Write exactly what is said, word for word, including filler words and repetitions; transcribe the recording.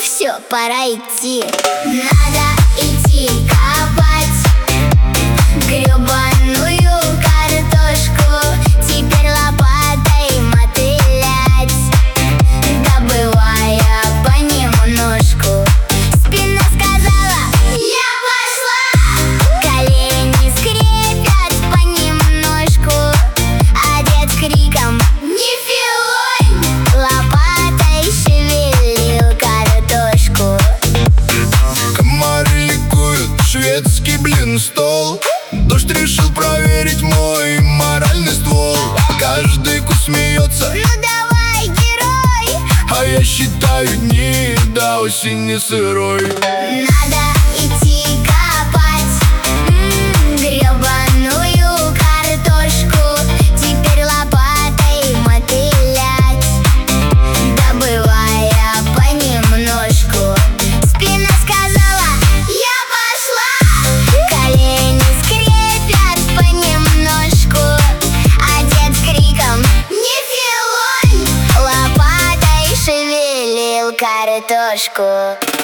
все, пора идти. Надо идти копать гребаную картошку, теперь лопатой мотылять, добывая понемножку. Спина сказала: я пошла. Колени скрипят понемножку, а дед с криком: не филонь! Лопатой шевелил картошку. Комары ликуют, шведский блин стол. Дождь решил проверить мой моральный ствол. Каждый кус смеется: Ну давай, герой! а я считаю дни до осени сырой. Надо идти копать м, гребаную картошку, теперь лопатой мотылять, добывая понемножку. Спина сказала: я пошла. Колени скрипят понемножку, а дед с криком: не филонь! Лопатой шевелил картошку.